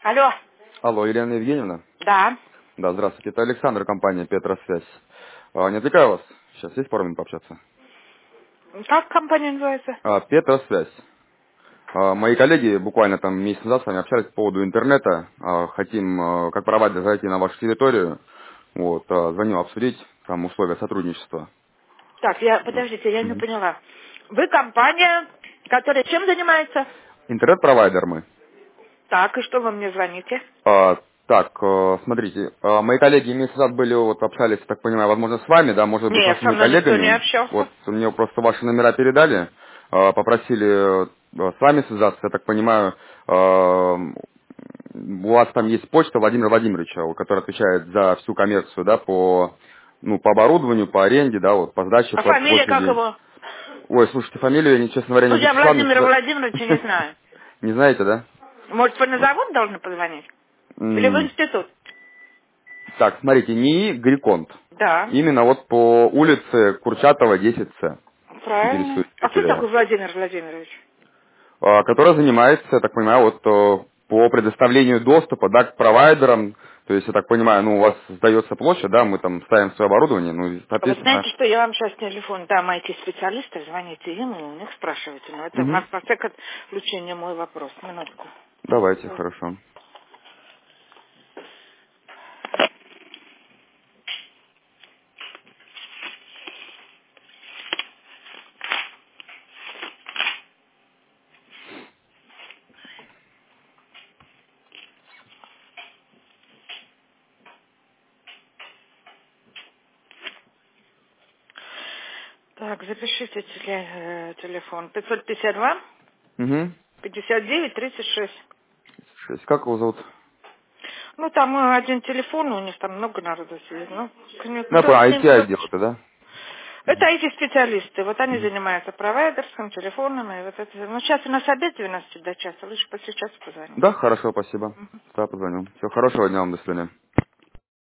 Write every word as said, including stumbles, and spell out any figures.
Алло. Алло, Елена Евгеньевна? Да. Да, здравствуйте. Это Александр, компания Петросвязь. А, не отвлекаю вас? Сейчас есть пару минут пообщаться? Как компания называется? А, Петросвязь. А, мои коллеги буквально там месяц назад с вами общались по поводу интернета. А, хотим, а, как провайдер, зайти на вашу территорию. Вот, а, звоню обсудить там условия сотрудничества. Так, я, Да. подождите, я не Мгм. поняла. Вы компания, которая чем занимается? Интернет-провайдер мы. Так, и что вы мне звоните? А, так, э, смотрите, э, мои коллеги месяц назад были, вот общались, так понимаю, возможно, с вами, да, может быть, Нет, со вашими мной никто не коллегами. общался. Вот мне просто ваши номера передали, э, попросили э, с вами связаться, я так понимаю, э, у вас там есть почта Владимира Владимировича, который отвечает за всю коммерцию, да, по, ну, по оборудованию, по аренде, да, вот, по сдаче А пла- фамилия как площади. его? Ой, слушайте, фамилию я, честно говоря, не Ну, я записал, мне Владимира сказали- Владимировича не знаю. Не знаете, да? Может, вы на завод должны позвонить? Или в М, институт? Так, смотрите, НИИ Гриконт. Да, Именно вот по улице Курчатова, десять С. правильно. Интересует А кто территория. такой Владимир Владимирович? А, Которая занимается, я так понимаю, вот э, по предоставлению доступа, да, к провайдерам. То есть, я так понимаю, ну, у вас сдается площадь, да, мы там ставим свое оборудование, ну, и, А вы соответственно... знаете, что я вам сейчас телефон дам I T-специалиста, звоните им и у них спрашивайте. Но это, Мгм. во всяком случае, мой вопрос. Минутку. Давайте, хорошо. Так, запишите теле- э, телефон. пятьсот пятьдесят два Угу. пятьдесят девять тридцать шесть. Шесть. Как его зовут? Ну, там э, один телефон, у них там много народу сидит. Ну, к ним- Ну, я кто понял, с ним- ай ти-отдел это, да? Это эти специалисты. Вот они Мгм. занимаются провайдерским, телефоном и вот это. Ну, сейчас у нас обед двенадцать до часа. Лучше после часа позвоните. Да, хорошо, спасибо. Да, позвоню. Всего хорошего дня вам, до свидания.